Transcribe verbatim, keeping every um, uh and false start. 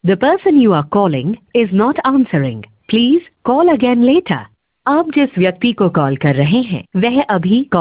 The person you are calling is not answering. Please call again later. आप जिस व्यक्ति को कॉल कर रहे हैं वह अभी